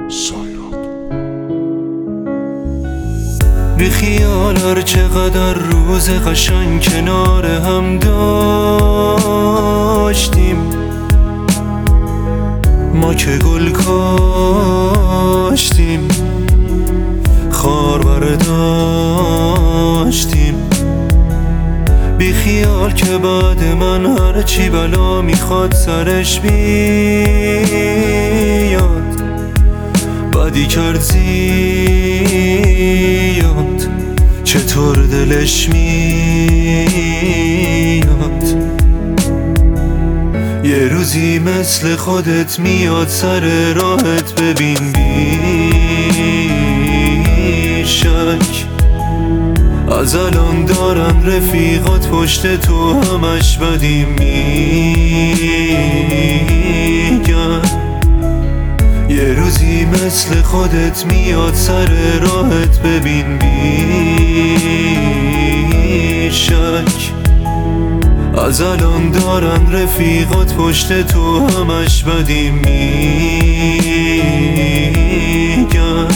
سایراد. بی خیال چقدر روز قشنگ کنار هم داشتیم، ما که گل کاشتیم، خار برداشتیم. بی خیال که بعد من هرچی بلا میخواد سرش بیاد، بدی کرد زیاد، چطور دلش میاد. یه روزی مثل خودت میاد سر راهت، ببین بی شک از الان دارن رفیقات پشت تو همش بدی میگن. یه روزی مثل خودت میاد سر راهت، ببین بی شک از الان دارن رفیقات پشت تو همش بدی میگن.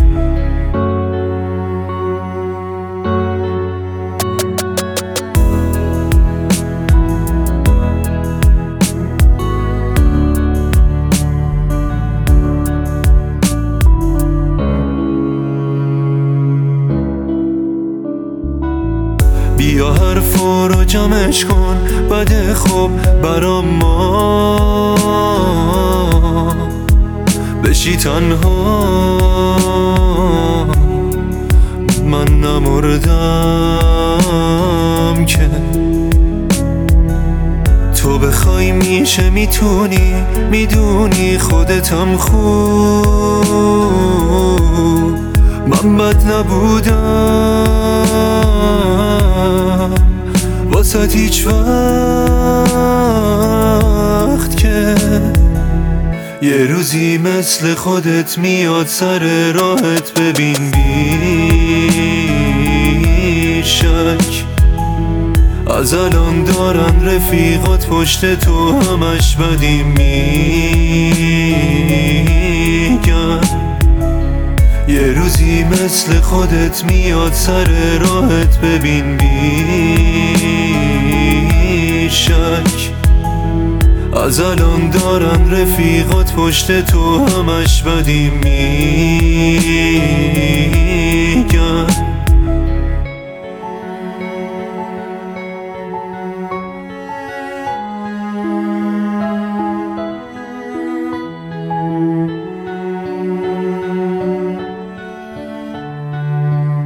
بیا حرفا رو جمعش کن، بده خوب برام ما بشی تنها. من نمردم که تو بخوای میشه، میتونی، میدونی خودتم خوب. من بد نبودم واسه هیچ وقت که یه روزی مثل خودت میاد سر راهت، ببین بی شک از الان دارن رفیقات پشت تو همش بدی میگن. یه روزی مثل خودت میاد سر راهت، ببین بی شک از الان دارن رفیقات پشت تو همش بدی میگن.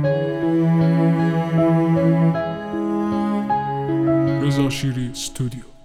رضا شیری استودیو.